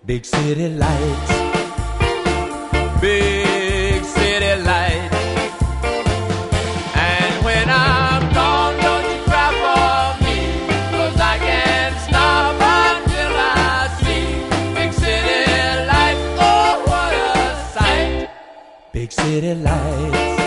Big city lights, big city lights. And when I'm gone, don't you cry for me, 'cause I can't stop until I see big city lights. Oh, what a sight. Big city lights.